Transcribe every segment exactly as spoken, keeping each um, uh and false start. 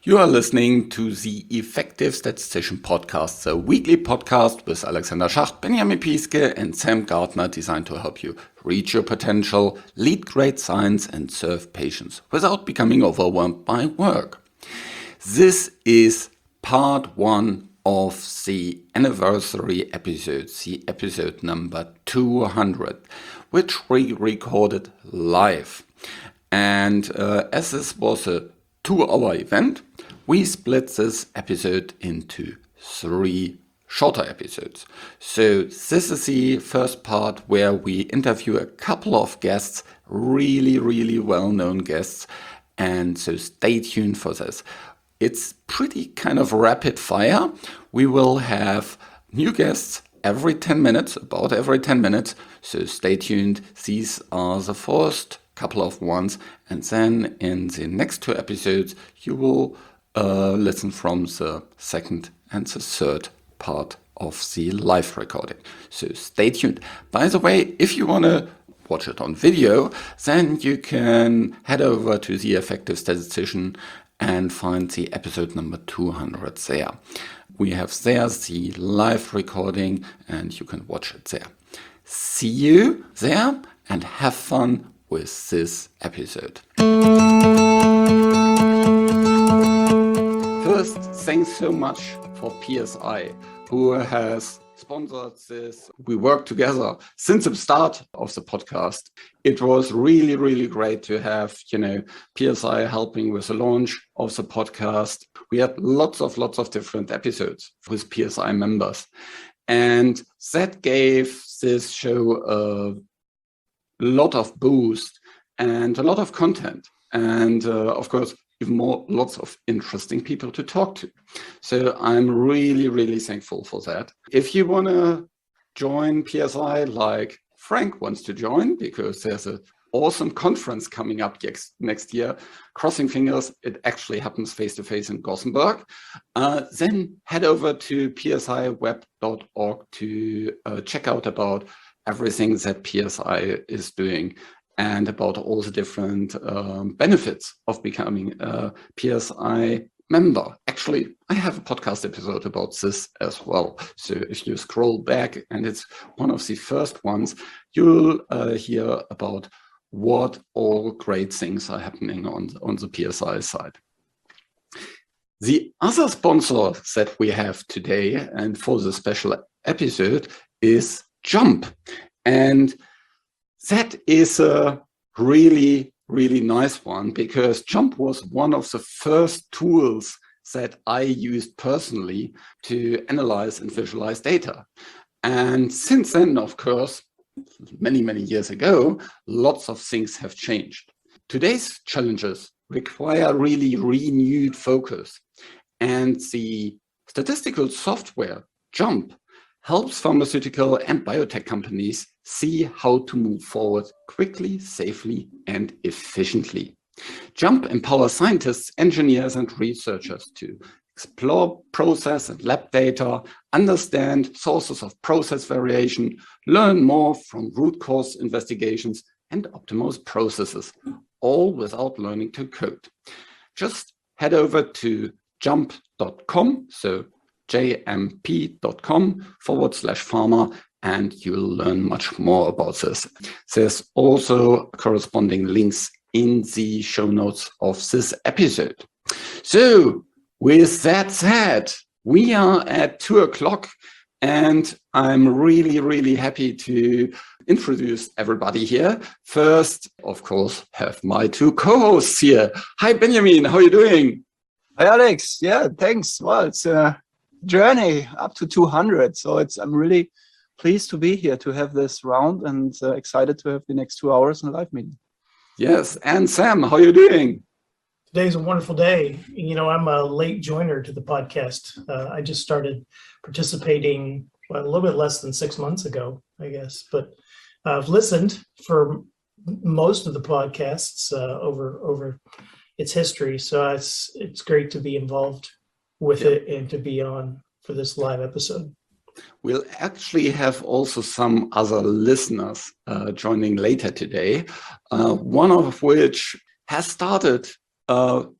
You are listening to the Effective Statistician Podcast, the weekly podcast with Alexander Schacht, Benjamin Piske, and Sam Gardner, designed to help you reach your potential, lead great science, and serve patients without becoming overwhelmed by work. This is part one of the anniversary episode, the episode number two hundred, which we recorded live. And uh, as this was a two-hour event, we split this episode into three shorter episodes. So this is the first part where we interview a couple of guests, really, really well-known guests, and so stay tuned for this. It's pretty kind of rapid fire. We will have new guests every ten minutes, about every ten minutes, so stay tuned. These are the first couple of ones, and then in the next two episodes you will uh, listen from the second and the third part of the live recording. So stay tuned. By the way, if you want to watch it on video, then you can head over to The Effective Statistician and find the episode number two hundred there. We have there the live recording and you can watch it there. See you there and have fun with this episode. First, thanks so much for P S I, who has sponsored this. We worked together since the start of the podcast. It was really, really great to have, you know, P S I helping with the launch of the podcast. We had lots of, lots of different episodes with P S I members. And that gave this show a lot of boost and a lot of content. And uh, of course, even more, lots of interesting people to talk to. So I'm really, really thankful for that. If you want to join P S I like Frank wants to join, because there's an awesome conference coming up next, next year, crossing fingers, it actually happens face-to-face in Gothenburg, uh, then head over to p s i web dot org to uh, check out about everything that P S I is doing and about all the different um, benefits of becoming a P S I member. Actually, I have a podcast episode about this as well. So if you scroll back, and it's one of the first ones, you'll uh, hear about what all great things are happening on, on the P S I side. The other sponsor that we have today and for the special episode is Jump. And that is a really, really nice one, because Jump was one of the first tools that I used personally to analyze and visualize data. And since then, of course, many, many years ago, lots of things have changed. Today's challenges require really renewed focus. And the statistical software, Jump, helps pharmaceutical and biotech companies see how to move forward quickly, safely, and efficiently. Jump empowers scientists, engineers, and researchers to explore process and lab data, understand sources of process variation, learn more from root cause investigations, and optimize processes, all without learning to code. Just head over to jump dot com, so jmp.com forward slash pharma, and you'll learn much more about this. There's also corresponding links in the show notes of this episode. So with that said, we are at two o'clock, and I'm really, really happy to introduce everybody here. First, of course, have my two co-hosts here. Hi, Benjamin, how are you doing? Hi, Alex. Yeah, thanks. Well, it's a journey up to two hundred. So it's I'm really pleased to be here to have this round, and uh, excited to have the next two hours in a live meeting. Yes. And Sam, how are you doing? Today's a wonderful day. You know, I'm a late joiner to the podcast. Uh, I just started participating well, a little bit less than six months ago, I guess. But I've listened for most of the podcasts uh, over over its history. So it's it's great to be involved with it and to be on for this live episode. We'll actually have also some other listeners uh, joining later today, uh, one of which has started uh,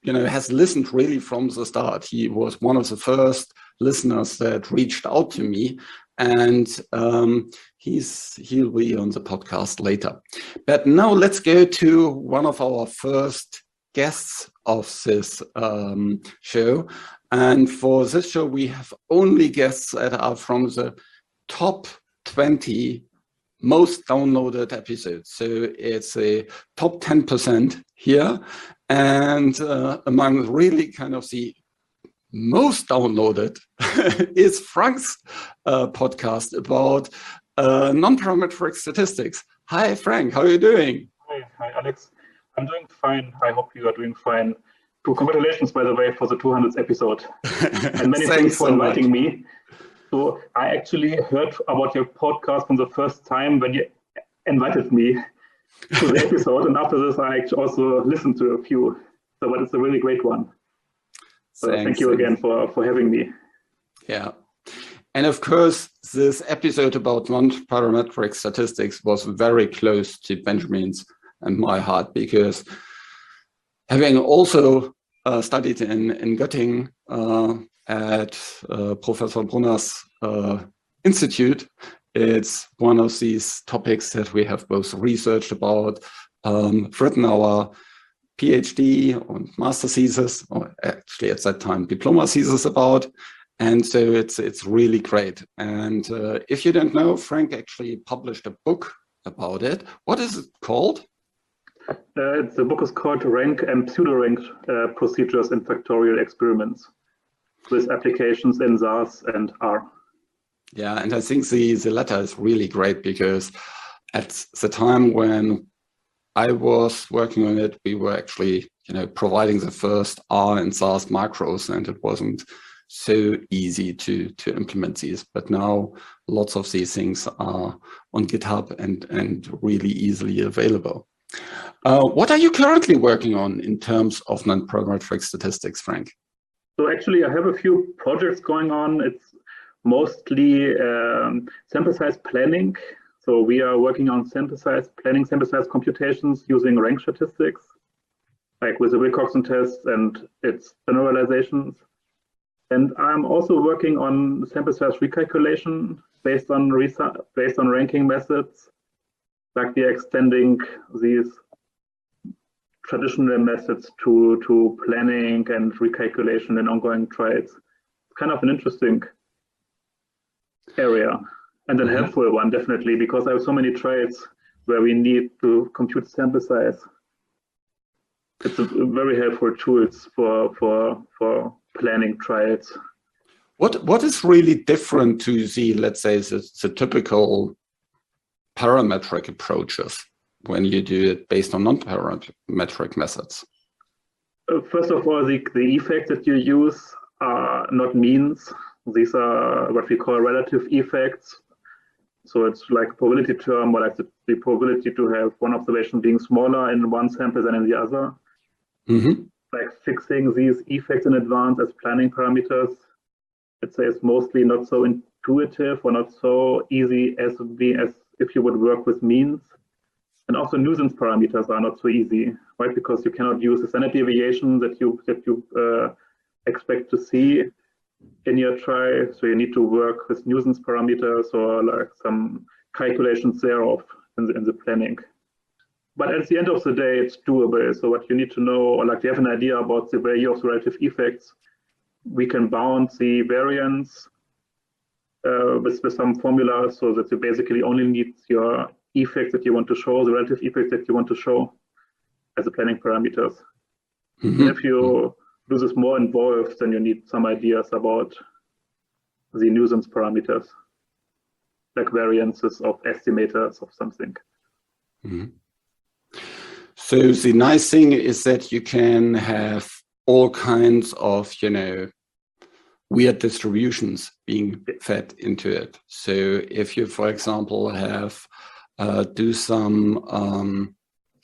you know, has listened really from the start. He was one of the first listeners that reached out to me, and um, he's he'll be on the podcast later. But now let's go to one of our first guests of this um, show. And for this show, we have only guests that are from the top twenty most downloaded episodes. So it's a top ten percent here. And uh, among really kind of the most downloaded is Frank's uh, podcast about uh, non-parametric statistics. Hi, Frank, how are you doing? Hi, hi, Alex. I'm doing fine. I hope you are doing fine. So congratulations, by the way, for the two hundredth episode. And many thanks for so inviting much. me. So I actually heard about your podcast from the first time when you invited me to the episode. And after this, I also listened to a few. So, but it's a really great one. So thanks, thank you thanks. again for, for having me. Yeah. And of course, this episode about non-parametric statistics was very close to Benjamin's and my heart, because having also uh, studied in, in Göttingen uh, at uh, Professor Brunner's uh, institute, it's one of these topics that we have both researched about, um, written our PhD and master thesis, or actually at that time diploma thesis about, and so it's it's really great. And uh, if you don't know, Frank actually published a book about it. What is it called? Uh, the book is called Rank and Pseudo-Rank uh, Procedures in Factorial Experiments, with applications in S A R and R. Yeah, and I think the, the letter is really great, because at the time when I was working on it, we were actually, you know, providing the first R and S A R macros, and it wasn't so easy to, to implement these. But now lots of these things are on GitHub and, and really easily available. Uh, what are you currently working on in terms of non-parametric statistics, Frank? So actually, I have a few projects going on. It's mostly um, sample size planning. So we are working on sample size planning, sample size computations using rank statistics, like with the Wilcoxon test and its generalizations. And I'm also working on sample size recalculation based on based on ranking methods. Like we are extending these traditional methods to, to planning and recalculation in ongoing trials. It's kind of an interesting area, and a mm-hmm. helpful one, definitely, because I have so many trials where we need to compute sample size. It's a very helpful tools for, for, for planning trials. What, what is really different to the, let's say, the, the typical parametric approaches when you do it based on non-parametric methods? Uh, first of all, the, the effects that you use are not means. These are what we call relative effects. So it's like a probability term, or like the, the probability to have one observation being smaller in one sample than in the other. Mm-hmm. Like fixing these effects in advance as planning parameters, I'd say it's mostly not so intuitive or not so easy as, be, as if you would work with means. And also nuisance parameters are not so easy, right? Because you cannot use the standard deviation that you that you uh, expect to see in your try. So you need to work with nuisance parameters or like some calculations thereof in the, in the planning. But at the end of the day, it's doable. So what you need to know, or like you have an idea about the value of the relative effects, we can bound the variance uh, with, with some formula, so that you basically only need your effects that you want to show, the relative effects that you want to show as the planning parameters. Mm-hmm. And if you do this more involved, then you need some ideas about the nuisance parameters, like variances of estimators of something. Mm-hmm. So the nice thing is that you can have all kinds of, you know, weird distributions being fed into it. So if you, for example, have uh, do some um,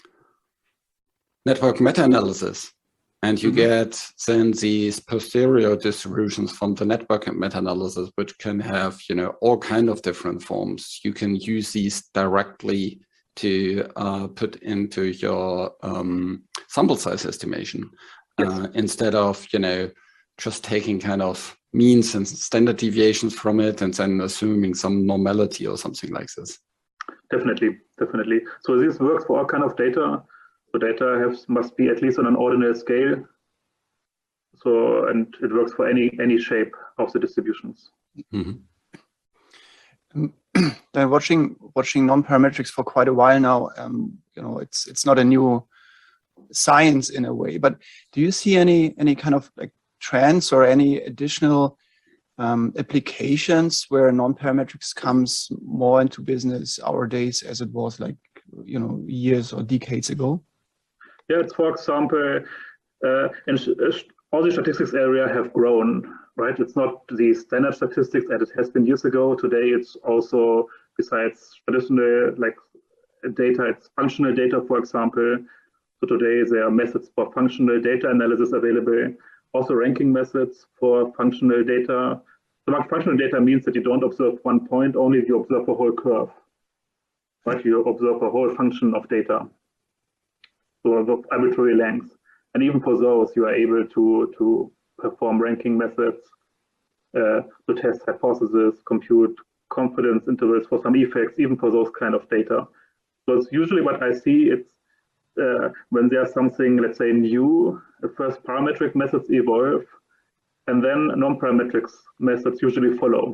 network meta-analysis, and you mm-hmm. get then these posterior distributions from the network meta-analysis, which can have, you know, all kind of different forms. You can use these directly to uh, put into your um, sample size estimation. uh, instead of, you know, just taking kind of means and standard deviations from it and then assuming some normality or something like this. Definitely, definitely. So this works for all kind of data. So data has, must be at least on an ordinal scale. So, and it works for any any shape of the distributions. Mm-hmm. Um, Then watching watching non-parametrics for quite a while now, um, you know, it's it's not a new science in a way. But do you see any any kind of like trends or any additional um, applications where non-parametrics comes more into business nowadays as it was like, you know, years or decades ago? Yeah, it's for example, uh, in all the statistics area have grown, right? It's not the standard statistics as it has been years ago. Today, it's also, besides traditional like data, it's functional data, for example. So today there are methods for functional data analysis available, also ranking methods for functional data. So functional data means that you don't observe one point, only you observe a whole curve, right? You observe a whole function of data. So of arbitrary length. And even for those, you are able to, to perform ranking methods, uh, to test hypotheses, compute confidence intervals for some effects, even for those kind of data. So it's usually what I see, it's uh, when there's something, let's say, new, the first parametric methods evolve, and then non-parametrics methods usually follow.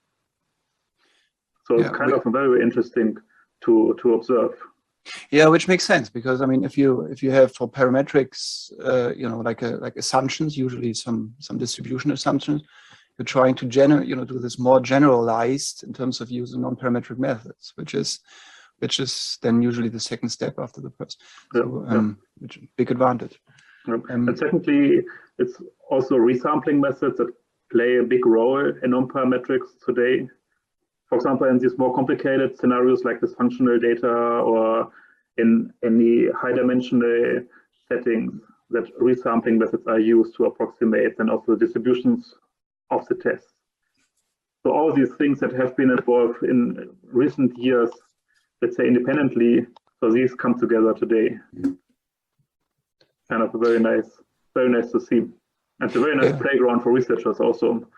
So Yeah, it's kind we- of very interesting to, to observe. Yeah, which makes sense because I mean, if you if you have for parametrics, uh, you know, like a, like assumptions, usually some some distribution assumptions, you're trying to generate, you know, do this more generalized in terms of using non-parametric methods, which is which is then usually the second step after the first. So, Yeah, um, which is a big advantage. yeah. Um, And secondly, it's also resampling methods that play a big role in non-parametrics today. For example, in these more complicated scenarios like this functional data or in any high-dimensional settings, that resampling methods are used to approximate and also distributions of the test. So all these things that have been evolved in recent years, let's say independently, so these come together today. Kind of a very nice, very nice to see. And it's a very nice Yeah. playground for researchers also.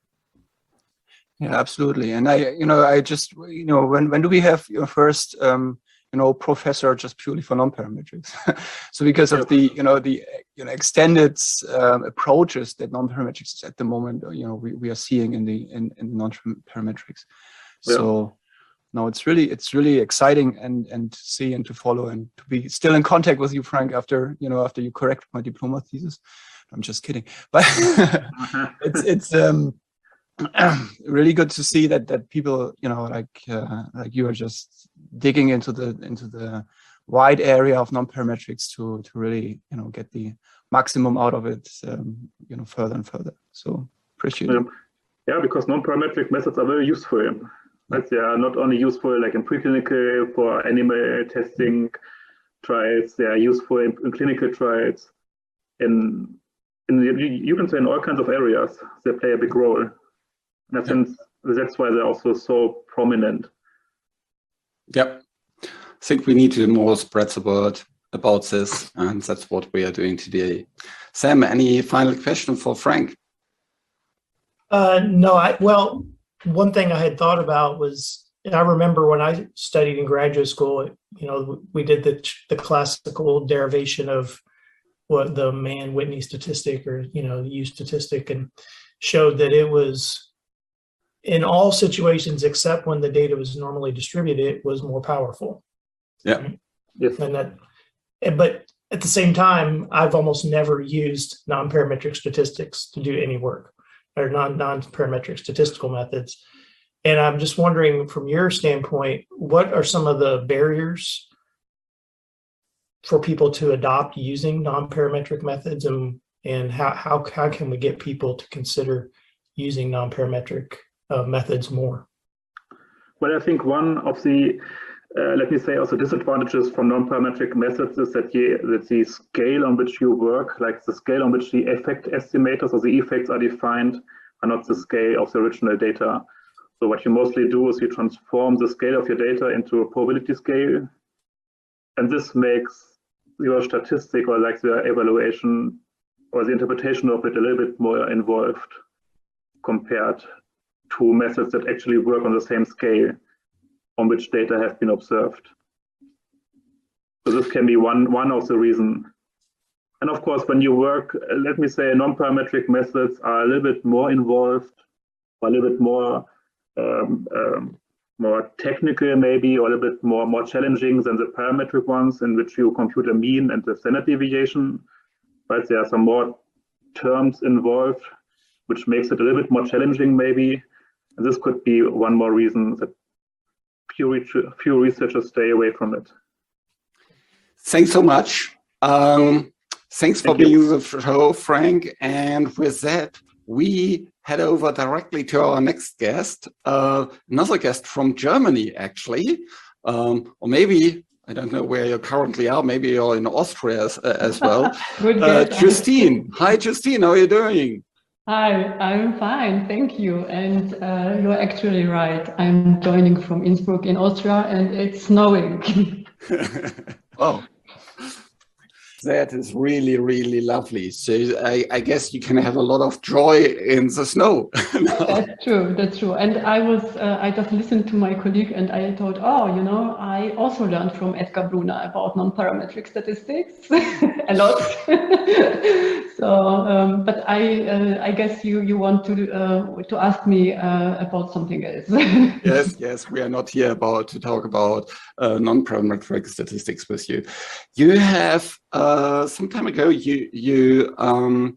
Yeah, absolutely. And I, you know, I just, you know, when when do we have your first, um, you know, professor just purely for non-parametrics? So because of Yep. the, you know, the you know extended um, approaches that non-parametrics at the moment, you know, we, we are seeing in the in, in non-parametrics. Yeah. So no, it's really it's really exciting and and to see and to follow and to be still in contact with you, Frank, after you know after you correct my diploma thesis. I'm just kidding, but it's it's um. really good to see that that people, you know, like uh, like you are just digging into the into the wide area of non-parametrics to to really, you know, get the maximum out of it, um, you know, further and further. So appreciate Yeah. it. Yeah, because non-parametric methods are very useful. Right? They are not only useful like in preclinical for animal testing trials, they are useful in, in clinical trials. In, in the, you can say in all kinds of areas, they play a big role. In a sense, that's why they're also so prominent. Yep. I think we need to more spread the word about this, and that's what we are doing today. Sam, any final question for Frank? Uh, no, I, well, one thing I had thought about was, and I remember when I studied in graduate school, you know, we did the, the classical derivation of what the Mann-Whitney statistic or, you know, the U statistic, and showed that it was in all situations except when the data was normally distributed, it was more powerful. Yeah. Yes. And that, but at the same time, I've almost never used non-parametric statistics to do any work, or non non-parametric statistical methods. And I'm just wondering, from your standpoint, what are some of the barriers for people to adopt using non-parametric methods, and and how how how can we get people to consider using non-parametric uh, methods more? Well, I think one of the, uh, let me say, also disadvantages from non-parametric methods is that, you, that the scale on which you work, like the scale on which the effect estimators or the effects are defined, are not the scale of the original data. So what you mostly do is you transform the scale of your data into a probability scale. And this makes your statistic or like the evaluation or the interpretation of it a little bit more involved compared to methods that actually work on the same scale on which data have been observed. So this can be one, one of the reasons. And of course, when you work, let me say, non-parametric methods are a little bit more involved, or a little bit more um, um, more technical maybe, or a little bit more, more challenging than the parametric ones, in which you compute a mean and the standard deviation. But there are some more terms involved, which makes it a little bit more challenging maybe. And this could be one more reason that few, few researchers stay away from it. Thanks so much. Um, thanks for Thank you. being on the show, Frank. And with that, we head over directly to our next guest, uh, another guest from Germany, actually, um, or maybe, I don't know where you currently are, maybe you're in Austria as, uh, as well. Good uh, guess. Justine. Hi, Justine, how are you doing? Hi, I'm fine, thank you. And uh, you're actually right. I'm joining from Innsbruck in Austria, and it's snowing. Oh, that is really, really lovely. So I, I guess you can have a lot of joy in the snow. That's true, that's true. And I was, uh, I just listened to my colleague and I thought, oh, you know, I also learned from Edgar Brunner about non-parametric statistics a lot. So, um, but I, uh, I guess you, you want to, uh, to ask me uh, about something else. Yes, yes, we are not here about to talk about uh, non-parametric statistics with you. You have, uh, some time ago, you, you, um,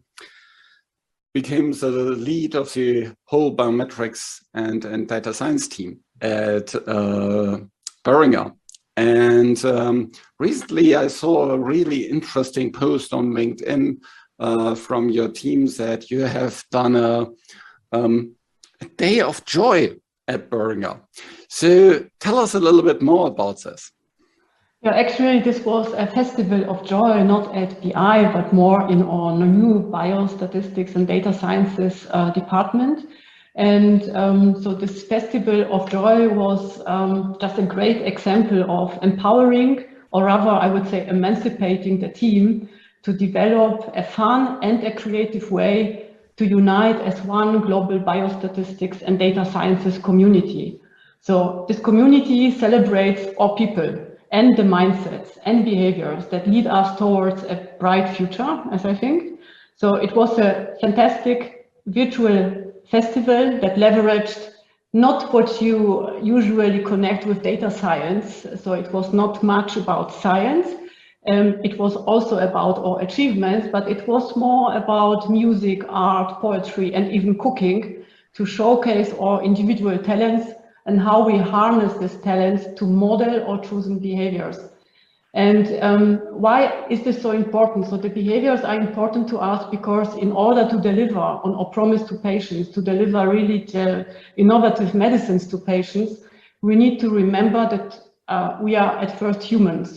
became the lead of the whole biometrics and, and data science team at uh, Boehringer. And um, recently I saw a really interesting post on LinkedIn uh, from your team that you have done a, um, a day of joy at Boehringer. So tell us a little bit more about this. Yeah, actually, this was a festival of joy, not at B I, but more in our new biostatistics and data sciences uh, department. And um, so this festival of joy was um, just a great example of empowering, or rather, I would say, emancipating the team to develop a fun and a creative way to unite as one global biostatistics and data sciences community. So this community celebrates our people and the mindsets and behaviors that lead us towards a bright future, as I think. So it was a fantastic virtual festival that leveraged not what you usually connect with data science. So it was not much about science. Um, it was also about our achievements, but it was more about music, art, poetry, and even cooking to showcase our individual talents and how we harness these talents to model our chosen behaviors. And um, why is this so important? So the behaviors are important to us because in order to deliver on our promise to patients, to deliver really the innovative medicines to patients, we need to remember that uh, we are at first humans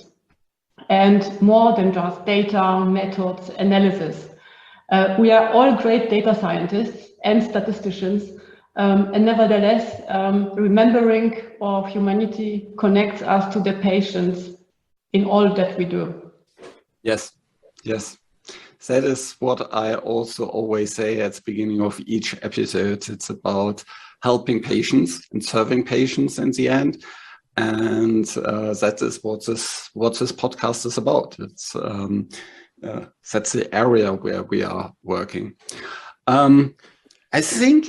and more than just data, methods, analysis. Uh, we are all great data scientists and statisticians. Um, and nevertheless, um, remembering our humanity connects us to the patients in all that we do. Yes, yes. That is what I also always say at the beginning of each episode. It's about helping patients and serving patients in the end. And uh, that is what this, what this podcast is about. It's um, uh, that's the area where we are working. Um, I think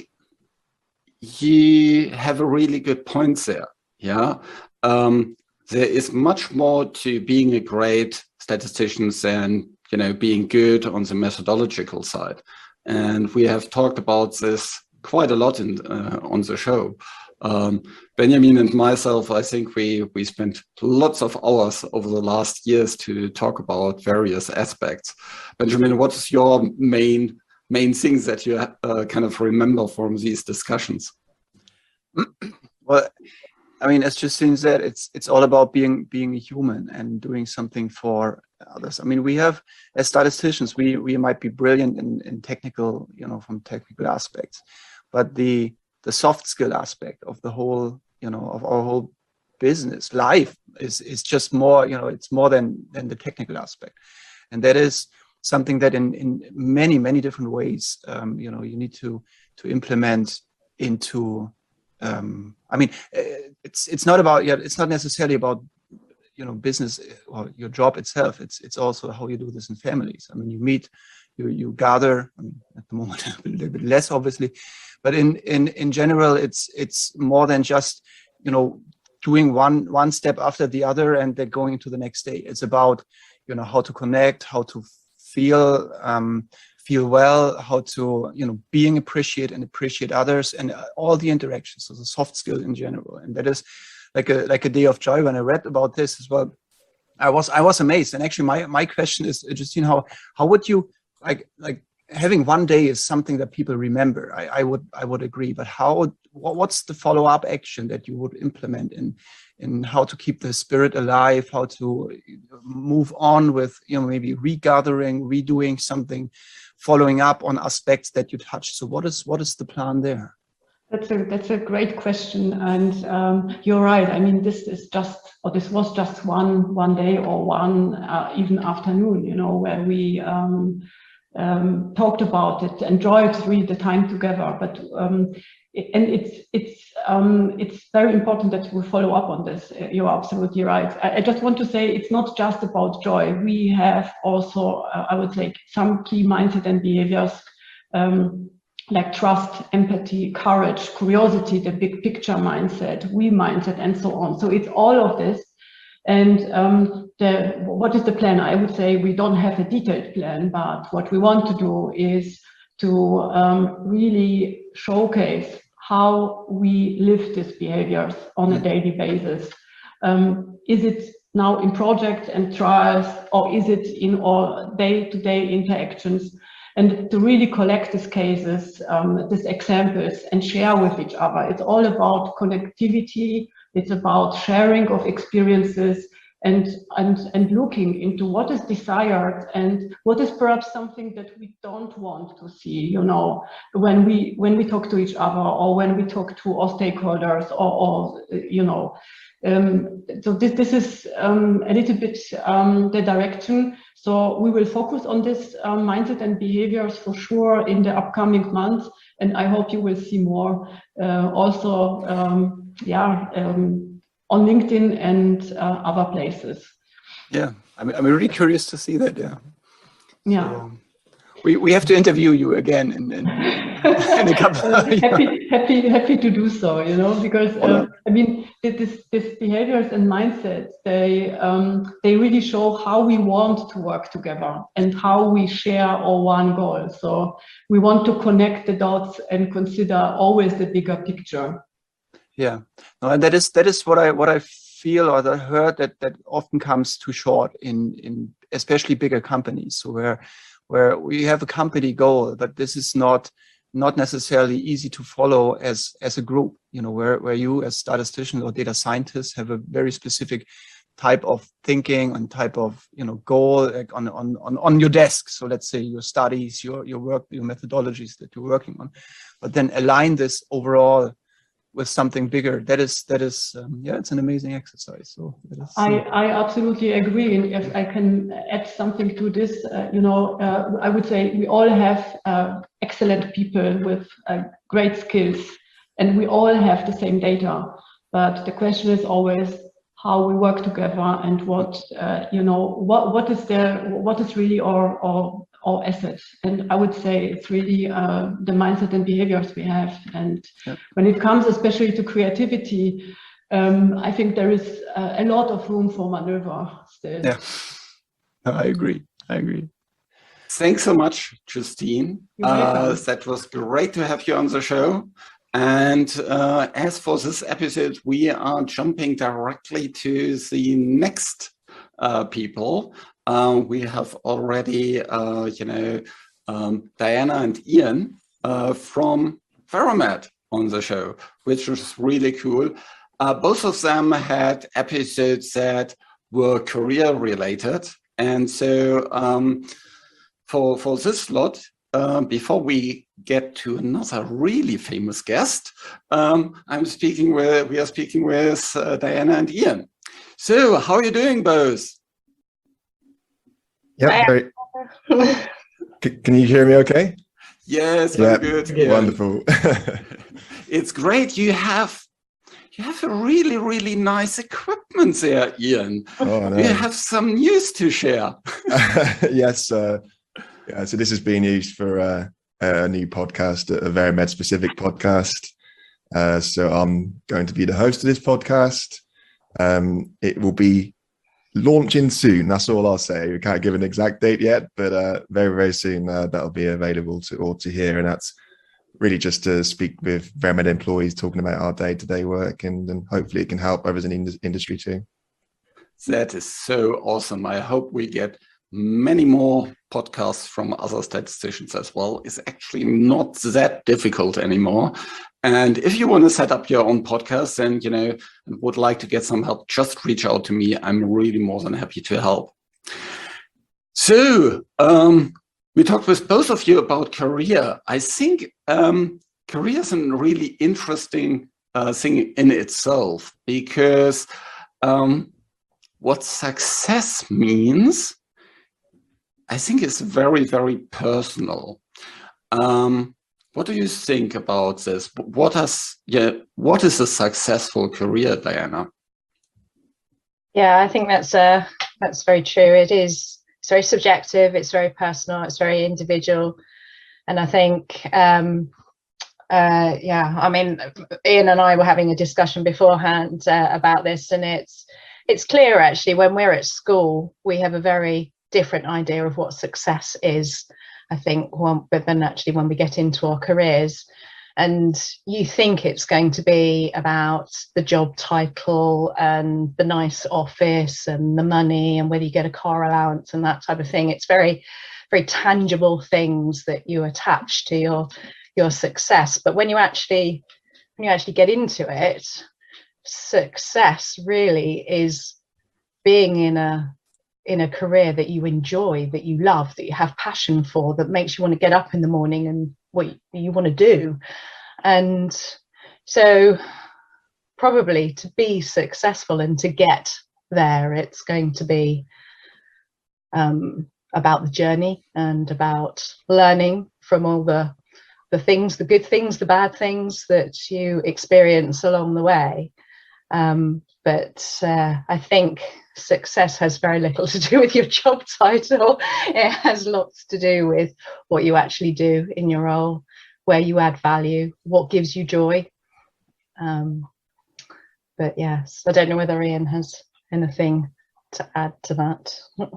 you have a really good point there. Yeah, um, there is much more to being a great statistician than, you know, being good on the methodological side, and we have talked about this quite a lot in uh, on the show. Um, Benjamin and myself, I think we we spent lots of hours over the last years to talk about various aspects. Benjamin, what is your main main things that you uh, kind of remember from these discussions? Well, I mean, as Justine said, it's it's all about being being a human and doing something for others. I mean, we have, as statisticians, we we might be brilliant in, in technical, you know, from technical aspects, but the the soft skill aspect of the whole, you know, of our whole business life is is just more, you know, it's more than than the technical aspect, and that is something that in, in many, many different ways, um, you know, you need to, to implement into, um, I mean, it's, it's not about, yeah, it's not necessarily about, you know, business or your job itself. It's, it's also how you do this in families. I mean, you meet, you, you gather, I mean, at the moment, a little bit less, obviously, but in, in, in general, it's, it's more than just, you know, doing one, one step after the other and then going to the next day. It's about, you know, how to connect, how to feel, um, feel well, how to, you know, being appreciate and appreciate others, and all the interactions, so the soft skill in general. And that is like a like a day of joy. When I read about this as well, I was I was amazed. And actually, my my question is, Justine, how how would you like like having one day is something that people remember. I, I would I would agree, but how what, what's the follow up action that you would implement in in how to keep the spirit alive, how to move on with, you know, maybe regathering, redoing something, following up on aspects that you touched. So what is what is the plan there? That's a that's a great question, and um, you're right. I mean, this is just, or this was just one one day or one uh, even afternoon, you know, where we um, um, talked about it, enjoyed really the time together. But um, it, and it's it's um, it's very important that we follow up on this. You're absolutely right. I, I just want to say it's not just about joy. We have also, uh, I would say, some key mindset and behaviors. Um, like trust, empathy, courage, curiosity, the big picture mindset, we mindset, and so on. So it's all of this. And um, the, what is the plan? I would say we don't have a detailed plan, but what we want to do is to um, really showcase how we live these behaviors on a daily basis. Um, is it now in projects and trials, or is it in our day-to-day interactions? And to really collect these cases, um, these examples, and share with each other. It's all about connectivity. It's about sharing of experiences, and and and looking into what is desired and what is perhaps something that we don't want to see. You know, when we when we talk to each other, or when we talk to our stakeholders, or, or you know. Um, so this this is um, a little bit um, the direction. So we will focus on this um, mindset and behaviors for sure in the upcoming months, and I hope you will see more uh, also, um, yeah, um, on LinkedIn and uh, other places. Yeah, I'm I'm really curious to see that. Yeah. Yeah. So, we we have to interview you again in, in, in a couple. uh, happy happy happy to do so. You know, because uh, I mean, this this behaviors and mindsets, they um, they really show how we want to work together and how we share our one goal. So we want to connect the dots and consider always the bigger picture. Yeah, no, and that is that is what I what I feel, or that I heard that that often comes too short in in especially bigger companies. So where where we have a company goal, but this is not not necessarily easy to follow as as a group. You know, where where you as statisticians or data scientists have a very specific type of thinking and type of, you know, goal, like on on on on your desk. So let's say your studies, your your work, your methodologies that you're working on, but then align this overall with something bigger. That is that is um, yeah, it's an amazing exercise. So that is, I I absolutely agree. And if I can add something to this, uh, you know, uh, I would say we all have uh, excellent people with uh, great skills, and we all have the same data. But the question is always how we work together, and what uh, you know, what what is there, what is really our our our asset. And I would say it's really uh, the mindset and behaviors we have. And yep. When it comes especially to creativity, um, I think there is uh, a lot of room for maneuver still. Yeah, I agree. I agree. Thanks so much, Justine. Uh, that was great to have you on the show. And uh, as for this episode, we are jumping directly to the next uh, people. Uh, we have already, uh, you know, um, Diana and Ian uh, from Ferromed on the show, which was really cool. Uh, both of them had episodes that were career related. And so um, for, for this slot, uh, before we get to another really famous guest, um, I'm speaking with, we are speaking with uh, Diana and Ian. So how are you doing, both? Yeah, very, C- Can you hear me okay? Yes, very Yeah, good. Yeah. wonderful. It's great. You have you have a really, really nice equipment there, Ian. Oh, You no. have some news to share. Yes. Uh, yeah, so this is being used for uh, a new podcast, a very med specific podcast. Uh, so I'm going to be the host of this podcast. Um, it will be launching soon. That's all I'll say. We can't give an exact date yet, but uh, very, very soon uh, that'll be available to all to hear. And that's really just to speak with VeriMed employees, talking about our day-to-day work, and, and hopefully it can help others in the industry too. That is so awesome. I hope we get many more podcasts from other statisticians as well. It's actually not that difficult anymore. And if you want to set up your own podcast and, you know, would like to get some help, just reach out to me. I'm really more than happy to help. So, um, we talked with both of you about career. I think um, career is a really interesting uh, thing in itself, because um, what success means, I think, is very, very personal. Um, what do you think about this? What has, yeah, what is a successful career, Diana? Yeah, I think that's uh, that's very true. It is. It's very subjective, it's very personal, it's very individual. And I think, um, uh, yeah, I mean, Ian and I were having a discussion beforehand uh, about this, and it's it's clear actually when we're at school, we have a very different idea of what success is, I think, when, but then actually when we get into our careers. And you think it's going to be about the job title and the nice office and the money and whether you get a car allowance and that type of thing. It's very, very tangible things that you attach to your your success. But when you actually when you actually get into it, success really is being in a in a career that you enjoy, that you love, that you have passion for, that makes you want to get up in the morning and what you, you want to do. And so probably to be successful and to get there, it's going to be um, about the journey and about learning from all the the things, the good things, the bad things that you experience along the way. Um, but uh, I think success has very little to do with your job title. It has lots to do with what you actually do in your role, where you add value, what gives you joy. Um, but yes, I don't know whether Ian has anything to add to that.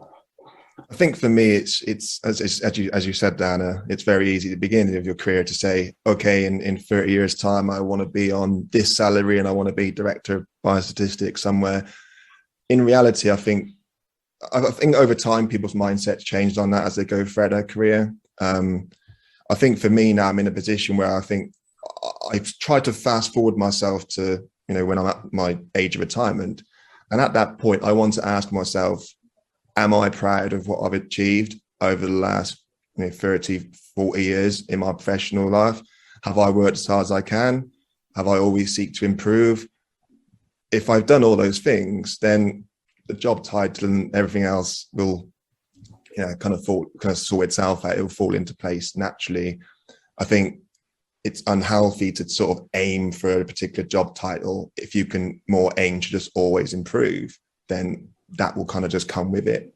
I think for me, it's it's as, as you as you said, Dana, it's very easy at the beginning of your career to say, okay, in, in thirty years' time, I want to be on this salary and I want to be director of biostatistics somewhere. In reality, I think I think over time, people's mindsets changed on that as they go throughout their career. Um, I think for me now, I'm in a position where I think I've tried to fast forward myself to, you know, when I'm at my age of retirement. And at that point, I want to ask myself, am I proud of what I've achieved over the last, you know, thirty, forty years in my professional life? Have I worked as hard as I can? Have I always seek to improve? If I've done all those things, then the job title and everything else will, you know, kind of fall, kind of sort itself out. It will fall into place naturally. I think it's unhealthy to sort of aim for a particular job title. If you can more aim to just always improve, then that will kind of just come with it.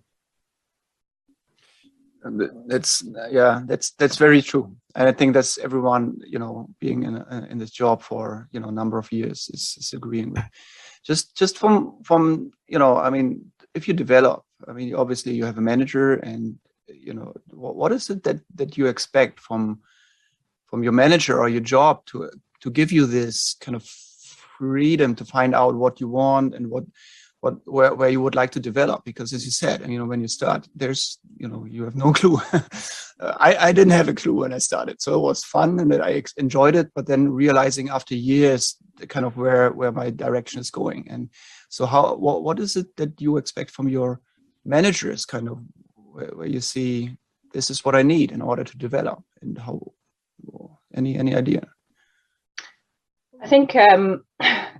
That's yeah, that's that's very true, and I think that's everyone, you know, being in a, in this job for, you know, a number of years is, is agreeing with. Just just from from you know, I mean, if you develop, I mean, obviously you have a manager, and you know, what, what is it that that you expect from from your manager or your job to to give you this kind of freedom to find out what you want and what. What, where, where you would like to develop, because as you said, and you know, when you start, there's, you know, you have no clue. I, I didn't have a clue when I started, so it was fun and I ex- enjoyed it. But then realizing after years, the kind of where where my direction is going, and so how what what is it that you expect from your managers, kind of where, where you see this is what I need in order to develop, and how any any idea? I think um,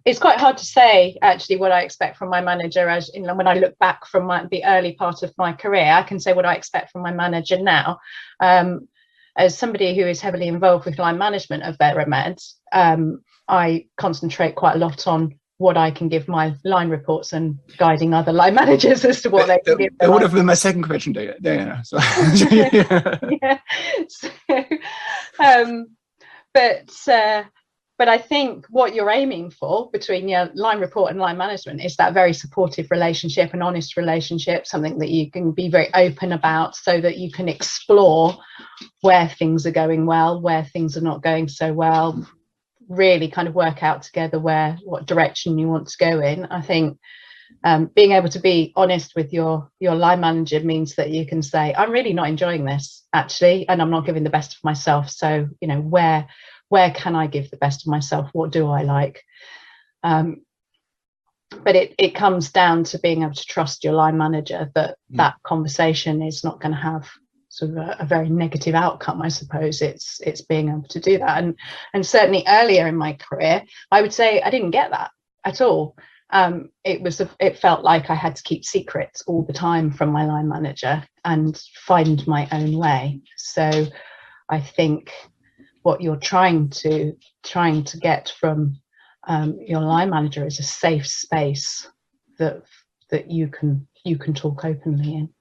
it's quite hard to say actually what I expect from my manager. As in, when I look back from my, the early part of my career, I can say what I expect from my manager now. Um, as somebody who is heavily involved with line management of Veramed, um, I concentrate quite a lot on what I can give my line reports and guiding other line managers as to what that, they can that, give. That would have been my second question, Diana. So. yeah. So, um, but uh, but I think what you're aiming for between your line report and line management is that very supportive relationship, an honest relationship, something that you can be very open about, so that you can explore where things are going well, where things are not going so well. Really kind of work out together where what direction you want to go in. I think um, being able to be honest with your your line manager means that you can say, I'm really not enjoying this actually, and I'm not giving the best of myself. So, you know, where where can I give the best of myself? What do I like? Um, but it it comes down to being able to trust your line manager that mm. that conversation is not going to have sort of a, a very negative outcome, I suppose. It's it's being able to do that. And and certainly earlier in my career, I would say I didn't get that at all. Um, it was a, it felt like I had to keep secrets all the time from my line manager and find my own way. So I think what you're trying to trying to get from um, your line manager is a safe space that that you can you can talk openly in.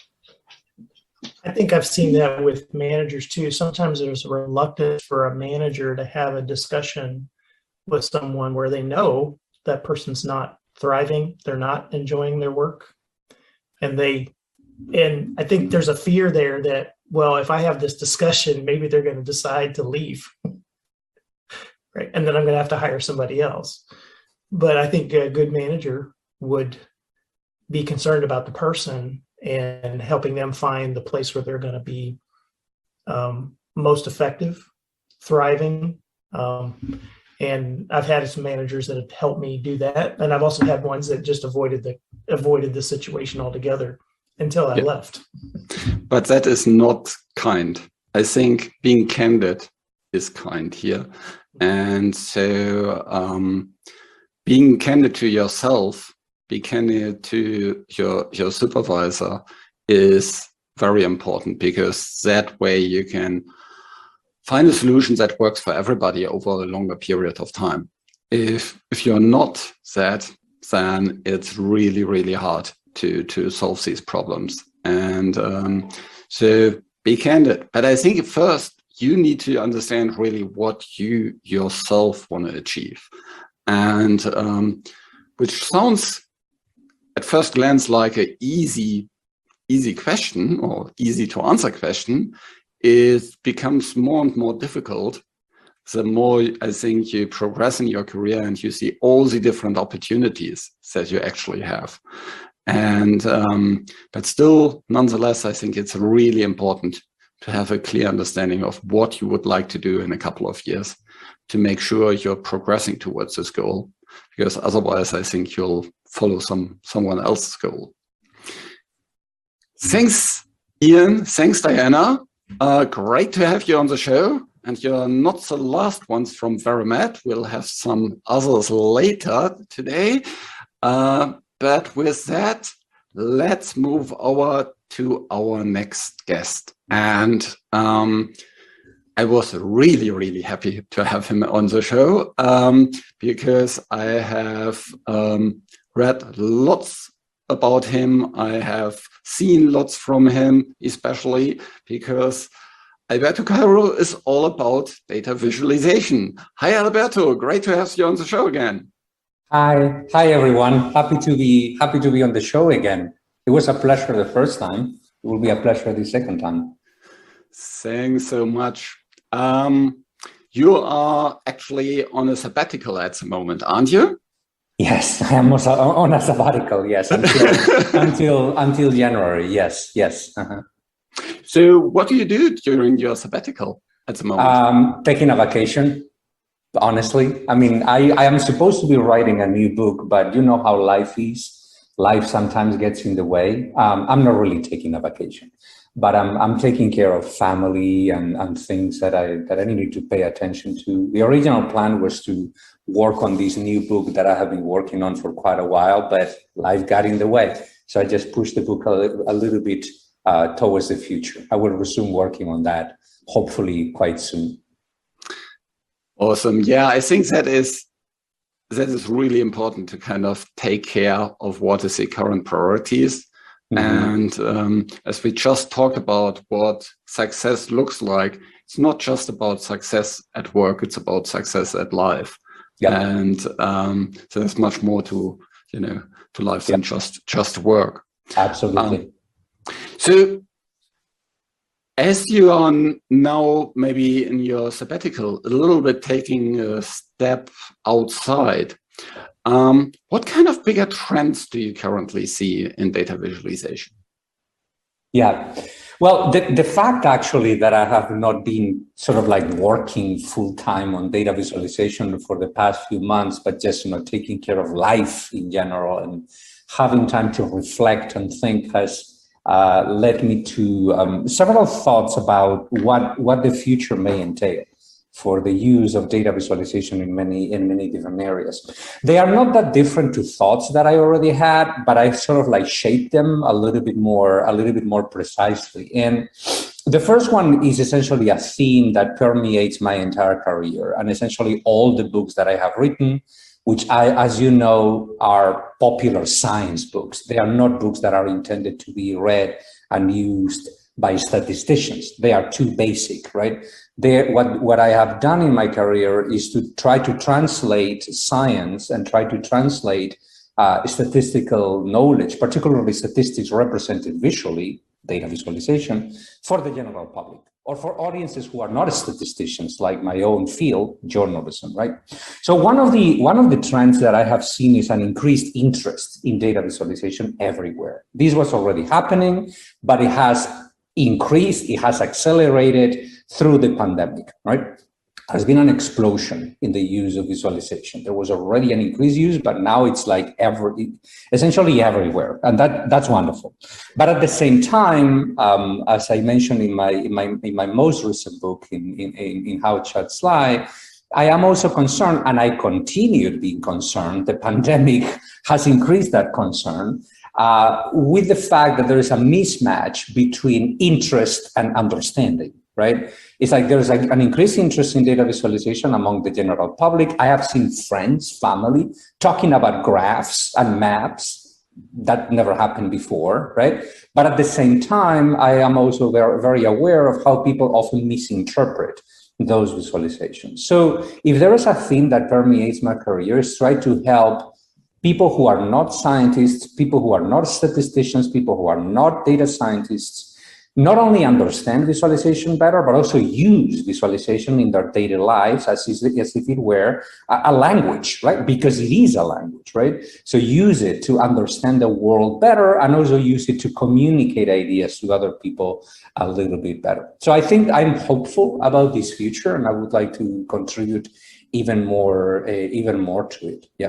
I think I've seen that with managers too. Sometimes there's a reluctance for a manager to have a discussion with someone where they know that person's not thriving, they're not enjoying their work. And they, and I think there's a fear there that, well, if I have this discussion, maybe they're going to decide to leave. Right. And then I'm going to have to hire somebody else. But I think a good manager would be concerned about the person and helping them find the place where they're going to be um, most effective, thriving. Um, and I've had some managers that have helped me do that. And I've also had ones that just avoided the avoided the situation altogether until I yeah. left. But that is not kind. I think being candid is kind here. And so um, being candid to yourself, be candid to your, your supervisor is very important, because that way you can find a solution that works for everybody over a longer period of time. If if you're not that, then it's really, really hard to, to solve these problems. And um, so be candid. But I think first you need to understand really what you yourself want to achieve. And um, which sounds at first glance like an easy, easy question or easy to answer question, it becomes more and more difficult the more I think you progress in your career and you see all the different opportunities that you actually have. And um, but still, nonetheless, I think it's really important to have a clear understanding of what you would like to do in a couple of years to make sure you're progressing towards this goal, because otherwise I think you'll follow some someone else's goal. Thanks, Ian. Thanks, Diana. Uh, great to have you on the show. And you're not the last ones from Veramed. We'll have some others later today. Uh, but with that, let's move over to our next guest. And um, I was really, really happy to have him on the show um, because I have um, read lots about him. I have seen lots from him, especially because Alberto Cairo is all about data visualization. Hi, Alberto. Great to have you on the show again. Hi, hi everyone. Happy to be happy to be on the show again. It was a pleasure the first time. It will be a pleasure the second time. Thanks so much. Um, you are actually on a sabbatical at the moment, aren't you? Yes, I am also on a sabbatical. Yes, until until, until January. Yes, yes. Uh-huh. So what do you do during your sabbatical at the moment? Um, taking a vacation, honestly. I mean, I, I am supposed to be writing a new book, but you know how life is. Life sometimes gets in the way. Um, I'm not really taking a vacation. but I'm I'm taking care of family and, and things that I that I need to pay attention to. The original plan was to work on this new book that I have been working on for quite a while, but life got in the way. So I just pushed the book a, a little bit uh, towards the future. I will resume working on that, hopefully quite soon. Awesome. Yeah, I think that is that is really important to kind of take care of what is the current priorities. Mm-hmm. And um, as we just talked about what success looks like, it's not just about success at work, it's about success at life. Yeah. And um, so there's much more to, you know, to life than yeah. just, just work. Absolutely. Um, so as you are now maybe in your sabbatical, a little bit taking a step outside, um, what kind of bigger trends do you currently see in data visualization? Yeah, well, the, the fact actually that I have not been sort of like working full time on data visualization for the past few months, but just, you know, taking care of life in general and having time to reflect and think has uh, led me to um, several thoughts about what, what the future may entail for the use of data visualization in many in many different areas. They are not that different to thoughts that I already had, but I sort of like shaped them a little bit more, a little bit more precisely. And the first one is essentially a theme that permeates my entire career, and essentially all the books that I have written, which I, as you know, are popular science books. They are not books that are intended to be read and used by statisticians. They are too basic, right? They, what, what I have done in my career is to try to translate science and try to translate uh, statistical knowledge, particularly statistics represented visually, data visualization, for the general public, or for audiences who are not statisticians, like my own field, journalism, right? So one of the one of the trends that I have seen is an increased interest in data visualization everywhere. This was already happening, but it has increased, it has accelerated through the pandemic, right? There's been an explosion in the use of visualization. There was already an increased use, but now it's like every, essentially everywhere, and that that's wonderful. But at the same time, um, as I mentioned in my in my in my most recent book, in in in How Chat Slide, I am also concerned, and I continue being concerned. The pandemic has increased that concern. Uh, with the fact that there is a mismatch between interest and understanding, right? It's like there's like an increased interest in data visualization among the general public. I have seen friends, family, talking about graphs and maps. That never happened before, right? But at the same time, I am also very, very aware of how people often misinterpret those visualizations. So if there is a theme that permeates my career, is try to help people who are not scientists, people who are not statisticians, people who are not data scientists, not only understand visualization better, but also use visualization in their daily lives as if, as if it were a, a language, right? Because it is a language, right? So use it to understand the world better and also use it to communicate ideas to other people a little bit better. So I think I'm hopeful about this future, and I would like to contribute even more, uh, even more to it. Yeah.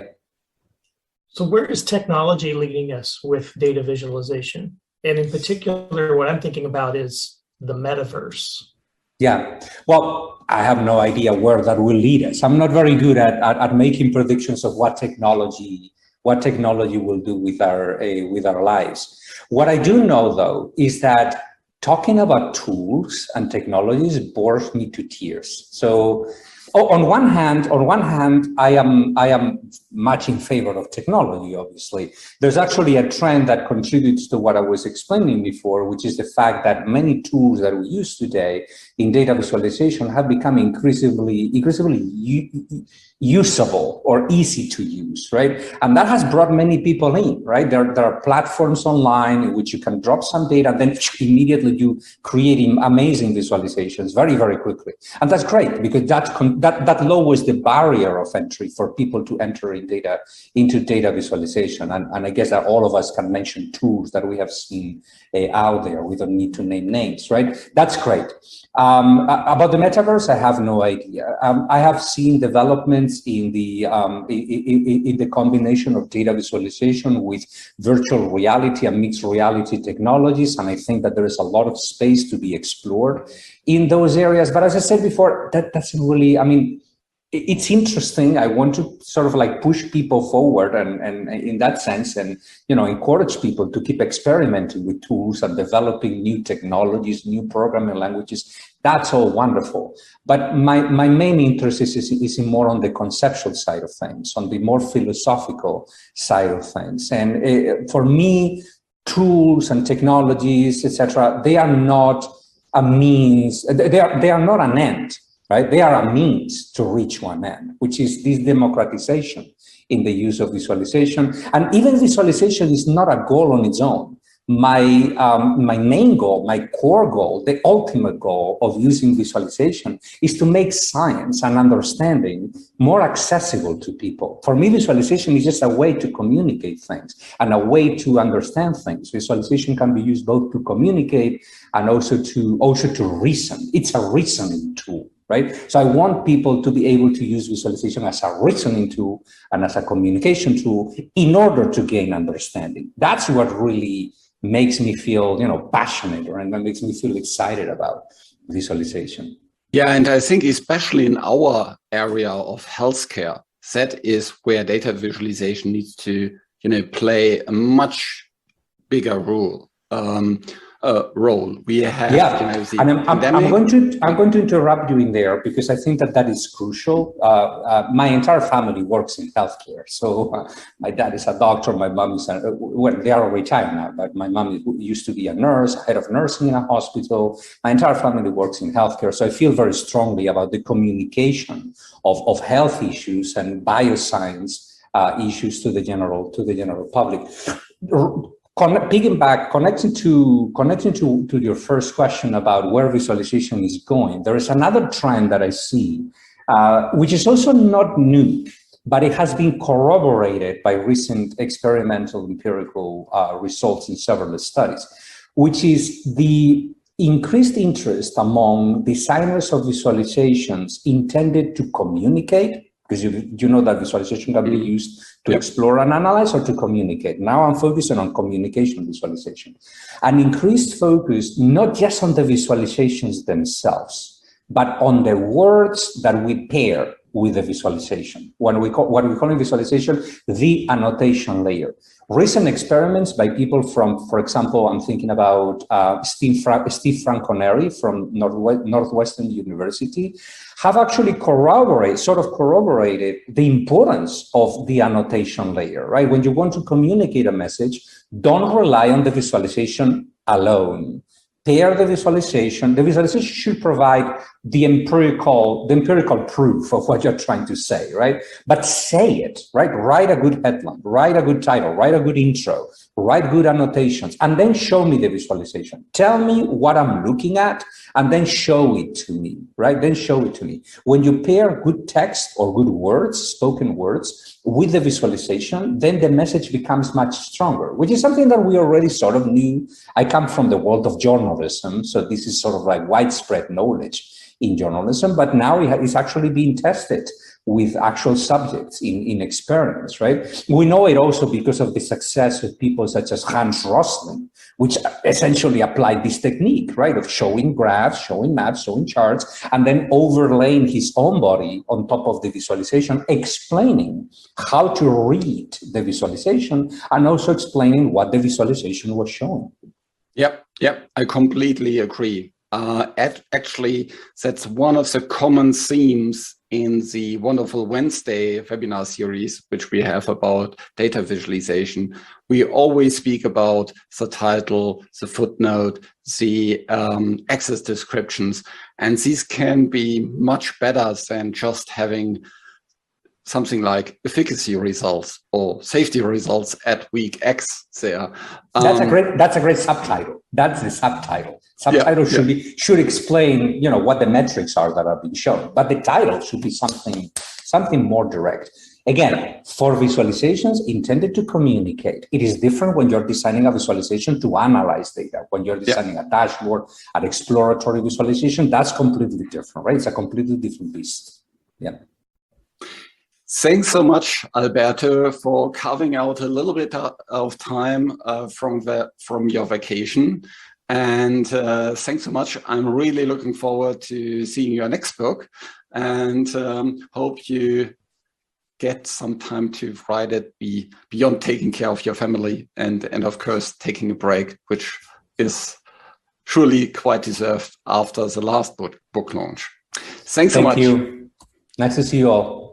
So where is technology leading us with data visualization? And in particular, what I'm thinking about is the metaverse. Yeah, well, I have no idea where that will lead us. I'm not very good at, at, at making predictions of what technology, what technology will do with our, uh, with our lives. What I do know, though, is that talking about tools and technologies bores me to tears. So, oh, on one hand, on one hand, I am I am much in favor of technology. Obviously, there's actually a trend that contributes to what I was explaining before, which is the fact that many tools that we use today in data visualization have become increasingly increasingly usable or easy to use, right? And that has brought many people in, right? There, there are platforms online in which you can drop some data, and then immediately you create amazing visualizations very, very quickly. And that's great because that con um, that, that lowers the barrier of entry for people to enter in data, into data visualization. And, and I guess that all of us can mention tools that we have seen uh, out there. We don't need to name names, right? That's great. Um, about the metaverse, I have no idea. Um, I have seen developments in the um, in, in, in the combination of data visualization with virtual reality and mixed reality technologies, and I think that there is a lot of space to be explored in those areas. But as I said before, that doesn't really. I mean, it's interesting. I want to sort of like push people forward, and and in that sense, and you know, encourage people to keep experimenting with tools and developing new technologies, new programming languages. That's all wonderful. But my, my main interest is, is, is more on the conceptual side of things, on the more philosophical side of things. And uh, for me, tools and technologies, et cetera, they are not a means, they are, they are not an end, right? They are a means to reach one end, which is this democratization in the use of visualization. And even visualization is not a goal on its own. My, um, my main goal, my core goal, the ultimate goal of using visualization is to make science and understanding more accessible to people. For me, visualization is just a way to communicate things and a way to understand things. Visualization can be used both to communicate and also to, also to reason. It's a reasoning tool, right? So I want people to be able to use visualization as a reasoning tool and as a communication tool in order to gain understanding. That's what really makes me feel, you know, passionate, or and that makes me feel excited about visualization. Yeah, and I think especially in our area of healthcare, that is where data visualization needs to, you know, play a much bigger role. Um, uh, role we have. Yeah, you know, the and I'm, I'm, I'm going to I'm going to interrupt you in there because I think that that is crucial. Uh, uh, my entire family works in healthcare, so uh, my dad is a doctor, my mom is a, well, they are retired now, but my mom used to be a nurse, head of nursing in a hospital. My entire family works in healthcare, so I feel very strongly about the communication of of health issues and bioscience uh, issues to the general to the general public. Con- piggyback, connecting to connecting to, to your first question about where visualization is going, there is another trend that I see, uh, which is also not new, but it has been corroborated by recent experimental empirical uh, results in several studies, which is the increased interest among designers of visualizations intended to communicate. Because you, you know that visualization can be used to yep. explore and analyze or to communicate. Now I'm focusing on communication visualization. An increased focus, not just on the visualizations themselves, but on the words that we pair with the visualization. When we call, what we call in visualization, the annotation layer. Recent experiments by people from, for example, I'm thinking about uh, Steve, Fra- Steve Franconeri from Northwest, Northwestern University, have actually corroborated, sort of corroborated the importance of the annotation layer, right? When you want to communicate a message, don't rely on the visualization alone. Pair the visualization. The visualization should provide the empirical, the empirical proof of what you're trying to say, right? But say it, right? Write a good headline, write a good title, write a good intro, write good annotations, and then show me the visualization. Tell me what I'm looking at, and then show it to me, right? Then show it to me. When you pair good text or good words, spoken words, with the visualization, then the message becomes much stronger, which is something that we already sort of knew. I come from the world of journalism, so this is sort of like widespread knowledge in journalism, but now it's actually being tested with actual subjects in, in experiments, right? We know it also because of the success of people such as Hans Rosling, which essentially applied this technique, right, of showing graphs, showing maps, showing charts, and then overlaying his own body on top of the visualization, explaining how to read the visualization and also explaining what the visualization was showing. Yep, yep, I completely agree. Uh, at, actually, that's one of the common themes in the Wonderful Wednesday webinar series, which we have about data visualization. We always speak about the title, the footnote, the um, access descriptions, and these can be much better than just having something like efficacy results or safety results at week X there. Um, that's a great that's a great subtitle. That's the subtitle. Subtitle yeah, should yeah. be should explain, you know, what the metrics are that are being shown. But the title should be something something more direct. Again, for visualizations intended to communicate, it is different when you're designing a visualization to analyze data. When you're designing yeah. a dashboard, an exploratory visualization, that's completely different, right? It's a completely different beast. Yeah. Thanks so much, Alberto, for carving out a little bit of time uh, from the from your vacation. And uh, thanks so much. I'm really looking forward to seeing your next book, and um, hope you get some time to write it be beyond taking care of your family and, and of course, taking a break, which is surely quite deserved after the last book, book launch. Thanks so Thank much. you. Nice to see you all.